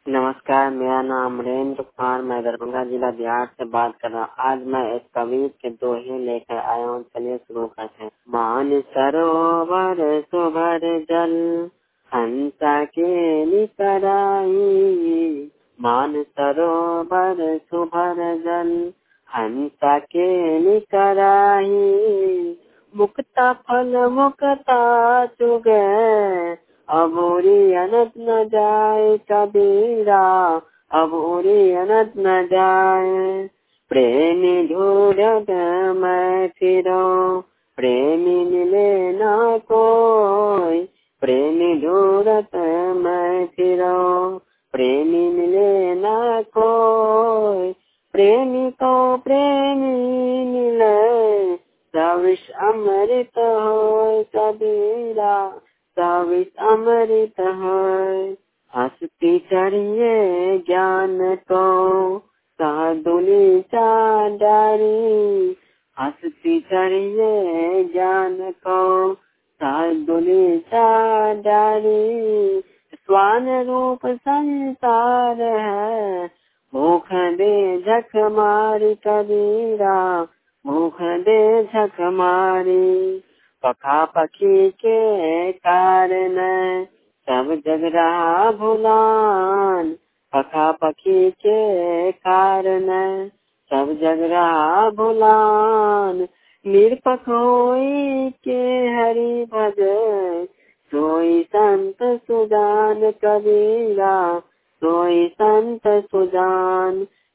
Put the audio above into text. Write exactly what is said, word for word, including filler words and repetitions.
नमस्कार, मेरा नाम अमरेंद्र कुमार, मैं दरभंगा जिला बिहार से बात कर रहा हूँ। आज मैं एक कवि के दोहे लेकर आया हूँ। चलिए शुरू करते हैं। मान सरोवर सुभर जल, हंसा के निकराई। मान सरोवर सुभर जल, हंसा के निकराई। मुक्ता फल मुक्ता चुगे, अबोरी अनंत न जाए कबीरा, अबोरी अनंत न जाए। प्रेमी ढूंढत मैं फिरो, प्रेमी मिले ना कोई। प्रेमी ढूंढत मैं फिरो, प्रेमी मिले ना कोई। प्रेमी को प्रेमी मिले, सविष अमृत हो कबीरा, सविष अमृत है। हंसती चढ़िए ज्ञान को, साधुली चांडारी। हंसती चढ़िए ज्ञान को, साधुली चांडारी। स्वान रूप संसार है, भूख दे झक मारी कबीरा, भूख दे झक मारी। पखा पखी के कारण सब जग रहा भुलान, पखा पखी के कारण सब जग रहा भुलान। निरपख होई के हरि भज, सोई संत सुजान कबीरा, सोई संत सुजान।